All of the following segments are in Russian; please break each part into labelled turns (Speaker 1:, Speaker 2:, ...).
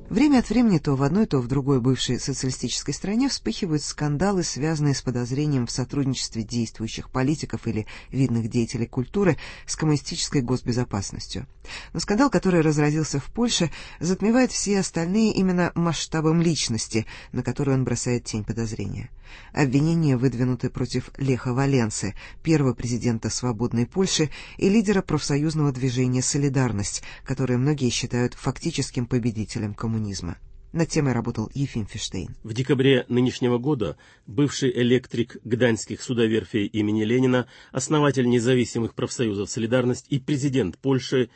Speaker 1: Время от времени то в одной, то в другой бывшей социалистической стране вспыхивают скандалы, связанные с подозрением в сотрудничестве действующих политиков или видных деятелей культуры с коммунистической госбезопасностью. Но скандал, который разразился в Польше, затмевает все остальные именно масштабом личности, на которую он бросает тень подозрения. Обвинения выдвинуты против Леха Валенсы, первого президента свободной Польши и лидера профсоюзного движения «Солидарность», которое многие считают фактическим победителем коммунизма. Над темой работал Ефим Фиштейн.
Speaker 2: В декабре нынешнего года бывший электрик гданьских судоверфей имени Ленина, основатель независимых профсоюзов «Солидарность» и президент Польши,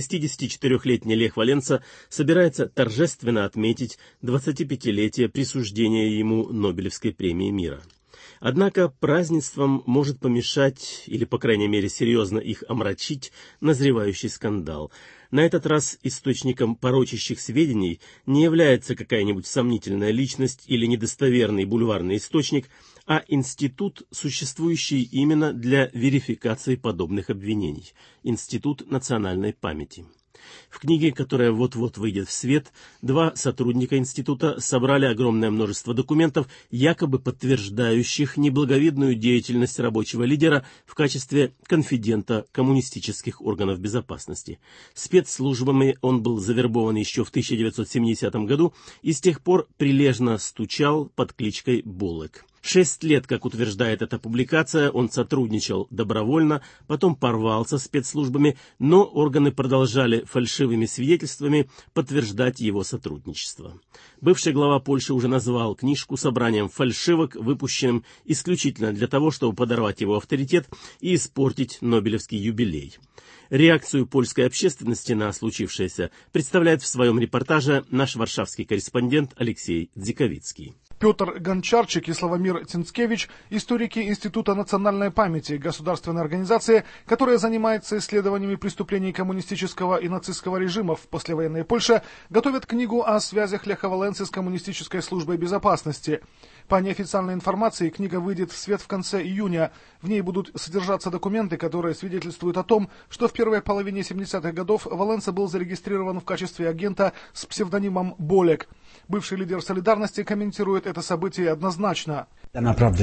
Speaker 2: 64-летний Лех Валенса, собирается торжественно отметить 25-летие присуждения ему Нобелевской премии мира. Однако празднествам может помешать, или, по крайней мере, серьезно их омрачить, назревающий скандал. На этот раз источником порочащих сведений не является какая-нибудь сомнительная личность или недостоверный бульварный источник, а институт, существующий именно для верификации подобных обвинений – Институт национальной памяти. В книге, которая вот-вот выйдет в свет, два сотрудника института собрали огромное множество документов, якобы подтверждающих неблаговидную деятельность рабочего лидера в качестве конфидента коммунистических органов безопасности. Спецслужбами он был завербован еще в 1970 году и с тех пор прилежно стучал под кличкой Болек. 6 лет, как утверждает эта публикация, он сотрудничал добровольно, потом порвался с спецслужбами, но органы продолжали фальшивыми свидетельствами подтверждать его сотрудничество. Бывший глава Польши уже назвал книжку собранием фальшивок, выпущенным исключительно для того, чтобы подорвать его авторитет и испортить Нобелевский юбилей. Реакцию польской общественности на случившееся представляет в своем репортаже наш варшавский корреспондент Алексей Дзиковицкий.
Speaker 3: Петр Гончарчик и Славомир Цинцкевич – историки Института национальной памяти, государственной организации, которая занимается исследованиями преступлений коммунистического и нацистского режимов в послевоенной Польше, готовят книгу о связях Леха Валенсы с коммунистической службой безопасности. По неофициальной информации, книга выйдет в свет в конце июня. В ней будут содержаться документы, которые свидетельствуют о том, что в первой половине 70-х годов Валенса был зарегистрирован в качестве агента с псевдонимом Болек. Бывший лидер «Солидарности» комментирует это событие однозначно.
Speaker 4: Я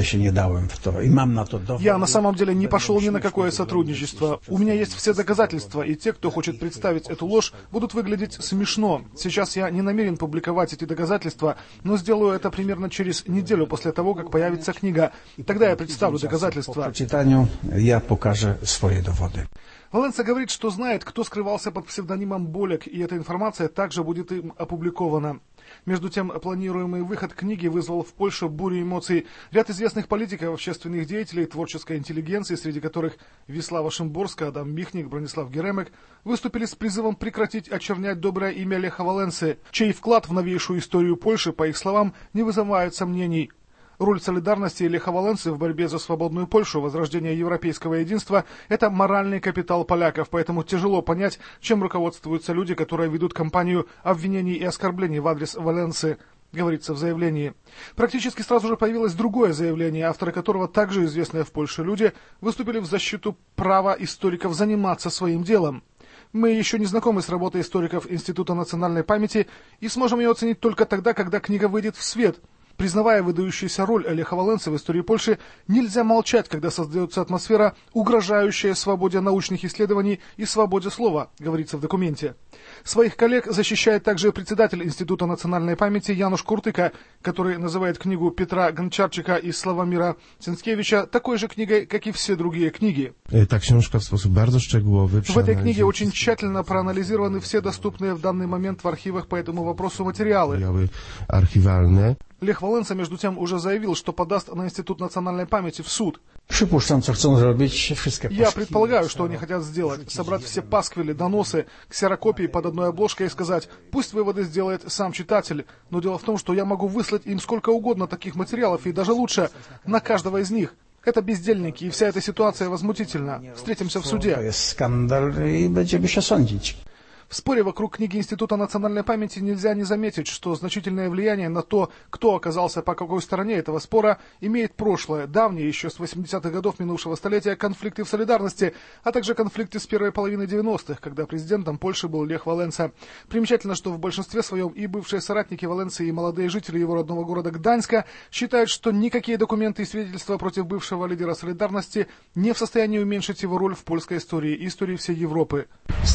Speaker 3: на самом деле не пошел ни на какое сотрудничество. У меня есть все доказательства, и те, кто хочет представить эту ложь, будут выглядеть смешно. Сейчас я не намерен публиковать эти доказательства, но сделаю это примерно через неделю после того, как появится книга. Тогда я представлю доказательства.
Speaker 4: По прочитанию я покажу свои доводы.
Speaker 3: Валенса говорит, что знает, кто скрывался под псевдонимом Болек, и эта информация также будет им опубликована. Между тем, планируемый выход книги вызвал в Польше бурю эмоций. Ряд известных политиков, общественных деятелей, творческой интеллигенции, среди которых Вислава Шимборска, Адам Михник, Бронислав Геремек, выступили с призывом прекратить очернять доброе имя Леха Валенсы, чей вклад в новейшую историю Польши, по их словам, не вызывает сомнений. Роль солидарности Леха Валенсы в борьбе за свободную Польшу, возрождение европейского единства – это моральный капитал поляков, поэтому тяжело понять, чем руководствуются люди, которые ведут кампанию обвинений и оскорблений в адрес Валенсы, говорится в заявлении. Практически сразу же появилось другое заявление, авторы которого, также известные в Польше люди, выступили в защиту права историков заниматься своим делом. Мы еще не знакомы с работой историков Института национальной памяти и сможем ее оценить только тогда, когда книга выйдет в свет. Признавая выдающуюся роль Леха Валенсы в истории Польши, нельзя молчать, когда создается атмосфера, угрожающая свободе научных исследований и свободе слова, говорится в документе. Своих коллег защищает также председатель Института национальной памяти Януш Куртыка, который называет книгу Петра Гончарчика и Славомира Цинцкевича такой же книгой, как и все другие книги. В этой книге очень тщательно проанализированы все доступные в данный момент в архивах по этому вопросу материалы. Лех Валенса, между тем, уже заявил, что подаст на Институт национальной памяти в суд. Я предполагаю, что они хотят сделать. Собрать все пасквили, доносы, ксерокопии под одной обложкой и сказать, пусть выводы сделает сам читатель. Но дело в том, что я могу выслать им сколько угодно таких материалов, и даже лучше, на каждого из них. Это бездельники, и вся эта ситуация возмутительна. Встретимся в суде. В споре вокруг книги Института национальной памяти нельзя не заметить, что значительное влияние на то, кто оказался по какой стороне этого спора, имеет прошлое, давние, еще с 80-х годов минувшего столетия, конфликты в солидарности, а также конфликты с первой половины 90-х, когда президентом Польши был Лех Валенса. Примечательно, что в большинстве своем и бывшие соратники Валенсы, и молодые жители его родного города Гданьска считают, что никакие документы и свидетельства против бывшего лидера солидарности не в состоянии уменьшить его роль в польской истории и истории всей Европы.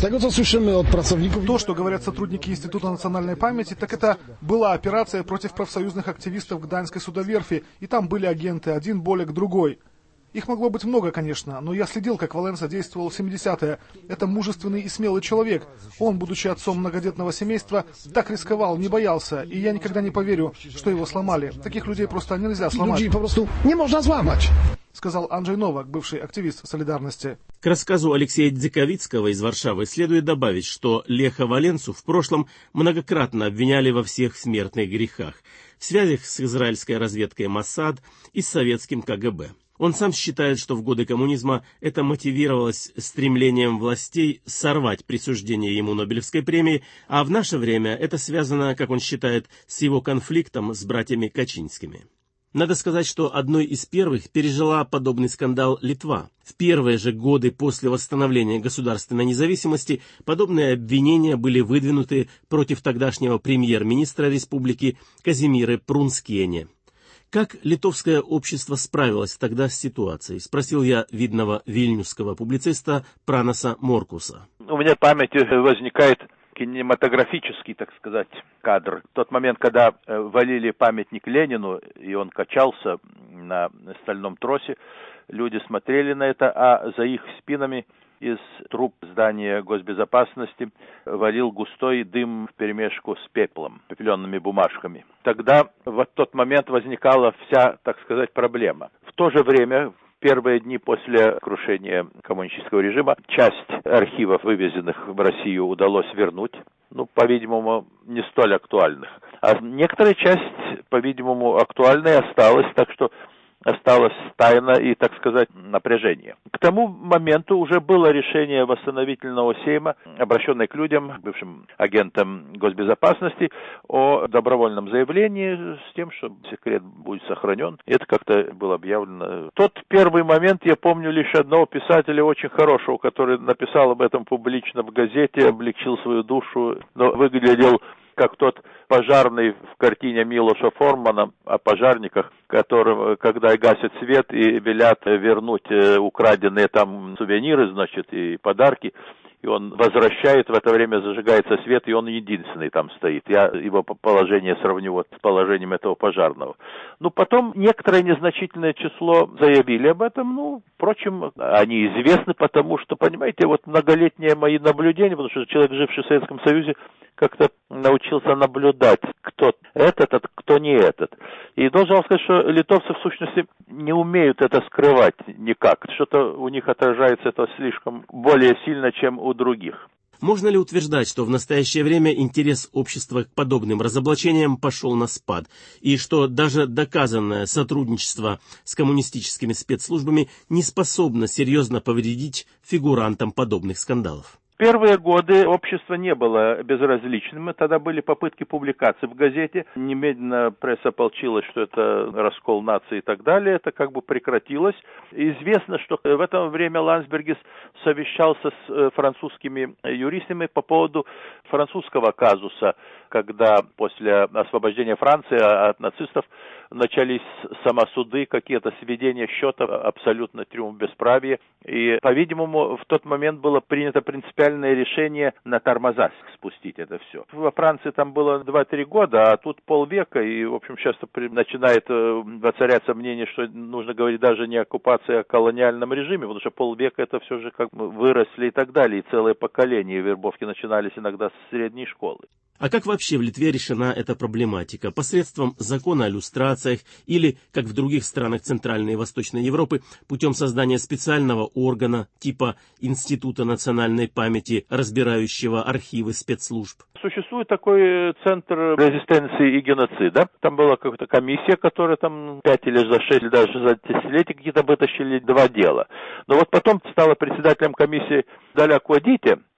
Speaker 3: То, что говорят сотрудники Института национальной памяти, так это была операция против профсоюзных активистов Гданьской судоверфи, и там были агенты, один Болек, другой. Их могло быть много, конечно, но я следил, как Валенса действовал в 70-е. Это мужественный и смелый человек. Он, будучи отцом многодетного семейства, так рисковал, не боялся, и я никогда не поверю, что его сломали. Таких людей просто нельзя сломать.
Speaker 4: Не можно сломать,
Speaker 3: сказал Анджей Новак, бывший активист солидарности.
Speaker 2: К рассказу Алексея Дзиковицкого из Варшавы следует добавить, что Леха Валенсу в прошлом многократно обвиняли во всех смертных грехах, в связях с израильской разведкой Моссад и с советским КГБ. Он сам считает, что в годы коммунизма это мотивировалось стремлением властей сорвать присуждение ему Нобелевской премии, а в наше время это связано, как он считает, с его конфликтом с братьями Качинскими. Надо сказать, что одной из первых пережила подобный скандал Литва. В первые же годы после восстановления государственной независимости подобные обвинения были выдвинуты против тогдашнего премьер-министра республики Казимиры Прунскиене. Как литовское общество справилось тогда с ситуацией? Спросил я видного вильнюсского публициста Пранаса Моркуса.
Speaker 5: У меня в памяти возникает кинематографический, так сказать, кадр. В тот момент, когда валили памятник Ленину, и он качался на стальном тросе, люди смотрели на это, а за их спинами из труб здания госбезопасности валил густой дым вперемешку с пеплом, пепеленными бумажками. Тогда в тот момент возникала вся, так сказать, проблема. В то же время, в первые дни после крушения коммунистического режима, часть архивов, вывезенных в Россию, удалось вернуть, по-видимому, не столь актуальных. А некоторая часть, по-видимому, актуальная осталась, так что осталась тайна и, так сказать, напряжение. К тому моменту уже было решение восстановительного сейма, обращенное к людям, бывшим агентам госбезопасности, о добровольном заявлении с тем, что секрет будет сохранен. Это как-то было объявлено. Тот первый момент я помню лишь одного писателя очень хорошего, который написал об этом публично в газете, облегчил свою душу, но выглядел как тот пожарный в картине Милоша Формана о пожарниках, которым, когда гасят свет и велят вернуть украденные там сувениры, значит, и подарки, и он возвращает, в это время зажигается свет, и он единственный там стоит. Я его положение сравню вот с положением этого пожарного. Потом некоторое незначительное число заявили об этом. Впрочем, они известны, потому что, понимаете, вот многолетние мои наблюдения, потому что человек, живший в Советском Союзе, как-то научился наблюдать, кто этот, а кто не этот. И должен вам сказать, что литовцы, в сущности, не умеют это скрывать никак. Что-то у них отражается это слишком более сильно, чем у других.
Speaker 2: Можно ли утверждать, что в настоящее время интерес общества к подобным разоблачениям пошел на спад, и что даже доказанное сотрудничество с коммунистическими спецслужбами не способно серьезно повредить фигурантам подобных скандалов?
Speaker 5: Первые годы общество не было безразличным. Тогда были попытки публикаций в газете. Немедленно пресса ополчилась, что это раскол нации и так далее. Это как бы прекратилось. Известно, что в это время Ландсбергис совещался с французскими юристами по поводу французского казуса, когда после освобождения Франции от нацистов начались самосуды, какие-то сведения счета, абсолютно триумф бесправия. И, по-видимому, в тот момент было принято принципиальное решение на тормозах спустить это все. Во Франции там было 2-3 года, а тут полвека, и, в общем, сейчас начинает воцаряться мнение, что нужно говорить даже не о оккупации, а о колониальном режиме, потому что полвека это все же как бы выросли и так далее, и целое поколение вербовки начинались иногда с средней школы.
Speaker 2: А как вообще в Литве решена эта проблематика? Посредством закона о люстрациях или, как в других странах Центральной и Восточной Европы, путем создания специального органа типа Института национальной памяти, разбирающего архивы спецслужб?
Speaker 5: Существует такой центр резистенции и геноцида. Там была какая-то комиссия, которая там 5 или за 6, или даже за десятилетия какие-то вытащили 2 дела. Но вот потом стала председателем комиссии Даля Куадите,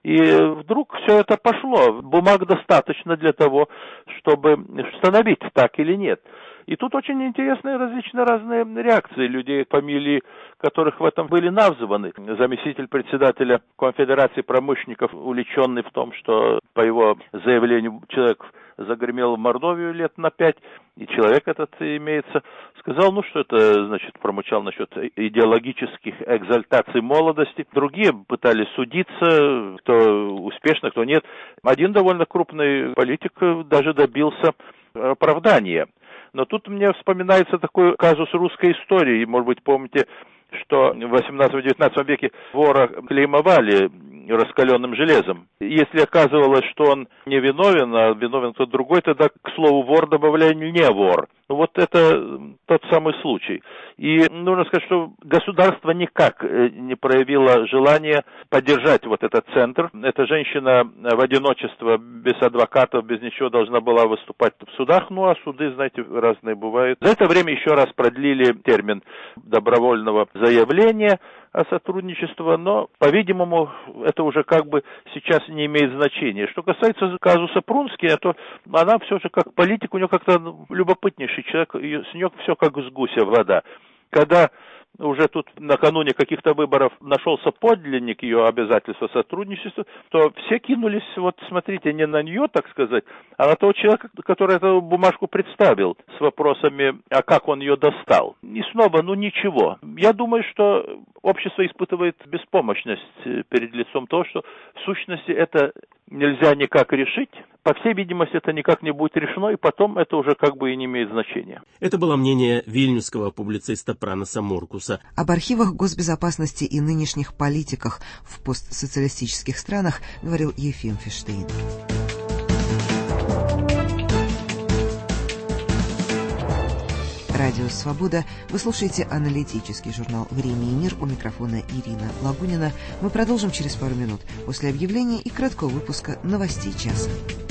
Speaker 5: И вдруг все это пошло. Бумаг достаточно для того, чтобы установить, так или нет. И тут очень интересные разные реакции людей, фамилии которых в этом были названы. Заместитель председателя Конфедерации промышленников, увлеченный в том, что по его заявлению человек загремел в Мордовию лет на 5, и человек этот имеется, сказал, что это, значит, промычал насчет идеологических экзальтаций молодости. Другие пытались судиться, кто успешно, кто нет. Один довольно крупный политик даже добился оправдания. Но тут мне вспоминается такой казус русской истории. Может быть, помните, что в 18-19 веке вора клеймовали раскаленным железом. Если оказывалось, что он не виновен, а виновен кто-то другой, тогда к слову вор добавляли не вор. Вот это тот самый случай. И нужно сказать, что государство никак не проявило желания поддержать вот этот центр. Эта женщина в одиночестве, без адвокатов, без ничего должна была выступать в судах. А суды, знаете, разные бывают. За это время еще раз продлили термин добровольного заявления о сотрудничестве, но, по-видимому, это уже как бы сейчас не имеет значения. Что касается казуса Прунски, то она все же как политик, у нее как-то любопытнейший человек, с нее все как с гуся вода. Когда уже тут накануне каких-то выборов нашелся подлинник ее обязательства сотрудничества, то все кинулись, смотрите, не на нее, так сказать, а на того человека, который эту бумажку представил с вопросами, а как он ее достал. И снова, ничего. Я думаю, что общество испытывает беспомощность перед лицом того, что в сущности это нельзя никак решить. По всей видимости, это никак не будет решено, и потом это уже как бы и не имеет значения.
Speaker 2: Это было мнение вильнюсского публициста Праноса Моркуса.
Speaker 1: Об архивах госбезопасности и нынешних политиках в постсоциалистических странах говорил Ефим Фиштейн. Радио «Свобода». Вы слушаете аналитический журнал «Время и мир». У микрофона Ирина Лагунина. Мы продолжим через пару минут после объявления и краткого выпуска новостей часа.